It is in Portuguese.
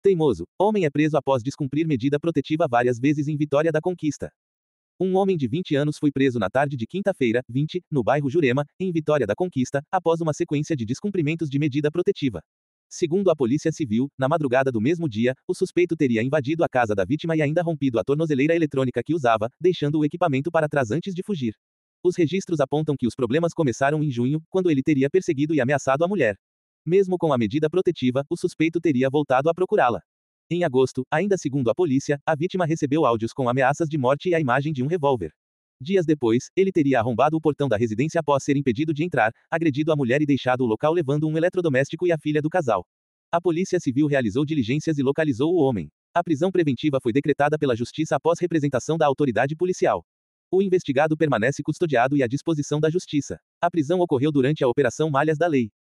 Teimoso. Homem é preso após descumprir medida protetiva várias vezes em Vitória da Conquista. Um homem de 20 anos foi preso na tarde de quinta-feira, 20, no bairro Jurema, em Vitória da Conquista, após uma sequência de descumprimentos de medida protetiva. Segundo a Polícia Civil, na madrugada do mesmo dia, o suspeito teria invadido a casa da vítima e ainda rompido a tornozeleira eletrônica que usava, deixando o equipamento para trás antes de fugir. Os registros apontam que os problemas começaram em junho, quando ele teria perseguido e ameaçado a mulher. Mesmo com a medida protetiva, o suspeito teria voltado a procurá-la. Em agosto, ainda segundo a polícia, a vítima recebeu áudios com ameaças de morte e a imagem de um revólver. Dias depois, ele teria arrombado o portão da residência após ser impedido de entrar, agredido a mulher e deixado o local levando um eletrodoméstico e a filha do casal. A Polícia Civil realizou diligências e localizou o homem. A prisão preventiva foi decretada pela Justiça após representação da autoridade policial. O investigado permanece custodiado e à disposição da Justiça. A prisão ocorreu durante a Operação Malhas da Lei.